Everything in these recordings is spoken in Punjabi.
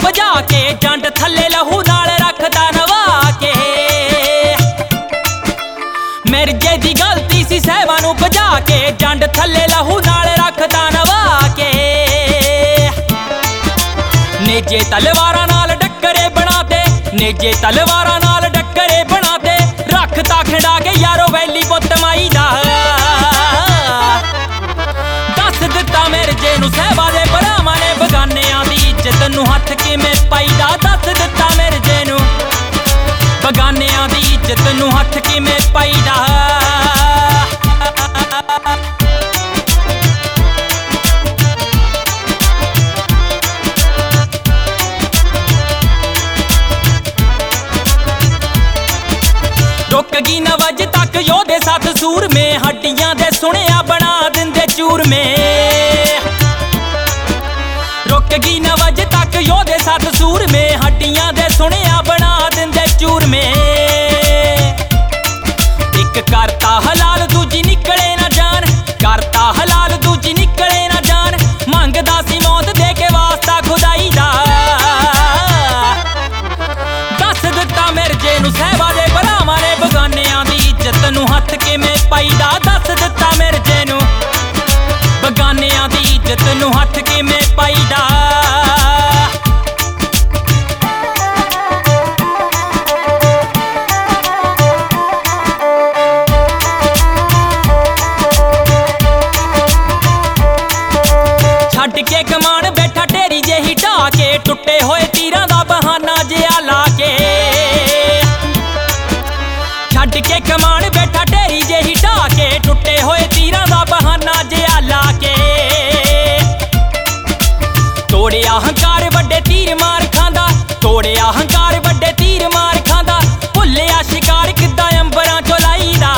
ਭਜਾ ਕੇ ਜੰਡ ਥੱਲੇ ਲਹੂ ਨਾਲ ਰੱਖਦਾ ਨਵਾ ਕੇ। ਮਿਰਜੇ ਦੀ ਗਲਤੀ ਸੀ ਸਹਿਬਾ ਨੂੰ ਭਜਾ ਕੇ ਜੰਡ ਥੱਲੇ ਲਹੂ ਨਾਲ ਰੱਖਦਾ ਨਵਾ ਕੇ। ਨੇਜੇ ਤਲਵਾਰਾਂ ਨਾਲ ਡੱਕਰੇ ਬਣਾਤੇ, ਨੇਜੇ ਤਲਵਾਰਾਂ ਨਾਲ ਡੱਕਰੇ ਬਣਾਤੇ, ਰੱਖਤਾ ਖਿੰਡਾ ਕੇ ਯਾਰੋ ਵੈਲੀ ਪੁੱਤ ਮਾਈ ਦਾ। ਦੱਸ ਦਿੱਤਾ ਮਿਰਜੇ ਨੂੰ ਸਹਿਬਾ ਦੇ ਭਰਾਵਾਂ ਨੇ ਬਗਾਨਿਆਂ ਦੀ ਇੱਜ਼ਤ ਨੂੰ ਹੱਥ ਕਿਵੇਂ ਪਾਈਦਾ। ਦੱਸ ਦਿੱਤਾ ਮਿਰਜੇ ਨੂੰ ਬਗਾਨਿਆਂ ਦੀ ਇੱਜ਼ਤ ਨੂੰ ਹੱਥ ਕਿਵੇਂ ਪਾਈਦਾ। ਰੁਕ ਗਈ ਨਵਜ ਤੱਕ ਯੋਧੇ ਸੱਤ ਸੂਰਮੇ, ਹੱਡੀਆਂ ਦੇ ਸੁਣਿਆ ਬਣਾ ਦਿੰਦੇ ਚੂਰਮੇ। ਰੁਕ ਗਈ ਨਵਜ ਤੱਕ ਯੋਧੇ ਸੱਤ ਸੂਰਮੇ, ਹੱਡੀਆਂ ਦੇ ਸੁਣਿਆ ਬਣਾ ਦਿੰਦੇ ਚੂਰਮੇ। ਇੱਕ ਕਰਤਾ ਹਲਾਲ ਦੂਜੀ ਨਿਕਲੇ ਨਾ ਜਾਨ, ਕਰਤਾ ਹਲਾਲ ਦੂਜੀ ਨਿਕਲੇ ਨਾ ਜਾਨ, ਮੰਗਦਾ ਸੀ ਮੌਤ ਦੇ ਕੇ ਵਾਸਤਾ ਖੁਦਾਈ ਦਾ। ਦੱਸ ਦਿੱਤਾ ਮਿਰਜੇ ਨੂੰ ਸਹਿਬਾ ਦੇ ਭਰਾਵਾਂ ਨੇ ਬਗਾਨਿਆਂ ਦੀ ਇੱਜ਼ਤ ਨੂੰ ਹੱਥ ਕਿਵੇਂ ਪਾਈਦਾ। ਦੱਸ ਦਿੱਤਾ ਮਿਰਜੇ ਨੂੰ ਬਗਾਨਿਆਂ ਦੀ ਇੱਜ਼ਤ ਨੂੰ ਹੱਥ ਕਿਵੇਂ ਪਾਈਦਾ। ਛੱਡ ਕੇ ਕਮਾਨ ਬੈਠਾ ਢੇਰੀ ਜਿਹੀ ਢਾ ਕੇ, ਟੁੱਟੇ ਹੋਏ ਤੀਰਾਂ ਦਾ ਬਹਾਨਾ ਜਿਹਾ ਲਾ ਕੇ। ਛੱਡ ਕੇ ਕਮਾਨ ਬੈਠਾ ਢੇਰੀ ਜਿਹੀ ਢਾ ਕੇ, ਟੁੱਟੇ ਹੋਏ ਤੀਰਾਂ ਦਾ ਬਹਾਨਾ ਜਿਹਾ ਲਾ ਕੇ। ਤੋੜਿਆ ਹੰਕਾਰ ਵੱਡੇ ਤੀਰ ਮਾਰ ਖਾਂਦਾ, ਤੋੜਿਆ ਹੰਕਾਰ ਵੱਡੇ ਤੀਰ ਮਾਰ ਖਾਂਦਾ, ਭੁੱਲਿਆ ਸ਼ਿਕਾਰ ਕਿੱਦਾਂ ਅੰਬਰਾਂ ਚੋਂ ਲਾਈਦਾ।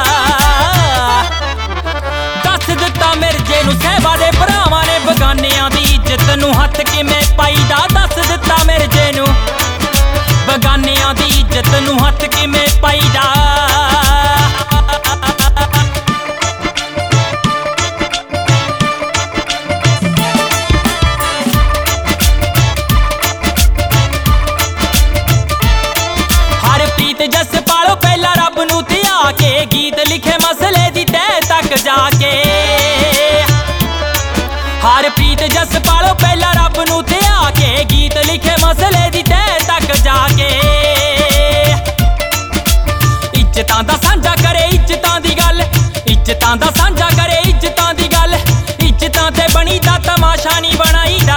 ਦੱਸ ਦਿੱਤਾ ਮਿਰਜੇ ਨੂੰ ਸਹਿਬਾ ਦੇ ਭਰਾਵਾਂ ਨੇ ਬਗਾਨਿਆਂ ਦੀ ਇੱਜ਼ਤ ਨੂੰ ਹੱਥ ਕਿਵੇਂ ਪਾਈਦਾ। ਦੱਸ ਦਿੱਤਾ ਮਿਰਜੇ ਨੂੰ ਬਗਾਨਿਆਂ ਦੀ ਇੱਜ਼ਤ ਨੂੰ ਹੱਥ ਕਿਵੇਂ ਪਾਈਦਾ। ਹਰਪ੍ਰੀਤ ਜਸਪਾਲ ਪਹਿਲਾਂ ਰੱਬ ਨੂੰ ਧਿਆ ਕੇ, ਗੀਤ ਲਿਖੇ ਮਸਲੇ ਦੀ ਤਹਿ ਤੱਕ ਜਾ ਕੇ। ਹਰਪ੍ਰੀਤ ਜਸਪਾਲ ਪਹਿਲਾਂ ਰੱਬ ਨੂੰ ਧਿਆ ਕੇ, ਗੀਤ ਲਿਖੇ ਮਸਲੇ ਦੀ ਤਹਿ ਤੱਕ ਜਾ ਕੇ। ਇੱਜ਼ਤਾਂ ਦਾ ਸਾਂਝਾ ਕਰੇ ਇੱਜ਼ਤਾਂ ਦੀ ਗੱਲ, ਇੱਜ਼ਤਾਂ ਦਾ ਸਾਂਝਾ ਕਰੇ ਇੱਜ਼ਤਾਂ ਦੀ ਗੱਲ, ਇੱਜ਼ਤਾਂ ਤੇ ਬਣੀ ਦਾ ਤਮਾਸ਼ਾ ਨਹੀਂ ਬਣਾਈਦਾ।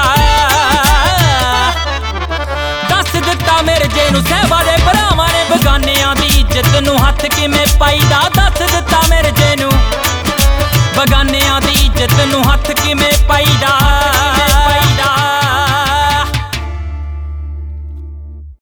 ਦੱਸ ਦਿੱਤਾ ਮਿਰਜੇ ਨੂੰ ਸਹਿਬਾ ਦੇ ਭਰਾਵਾਂ ਨੇ ਬਗਾਨਿਆਂ ਦੀ ਇੱਜ਼ਤ ਨੂੰ ਹੱਥ ਕਿਵੇਂ ਪਾਈਦਾ। ਦੱਸ ਦਿੱਤਾ ਮਿਰਜੇ ਨੂੰ ਬਗਾਨਿਆਂ ਦੀ ਇੱਜ਼ਤ ਨੂੰ ਹੱਥ ਕਿਵੇਂ ਪਾਈਦਾ।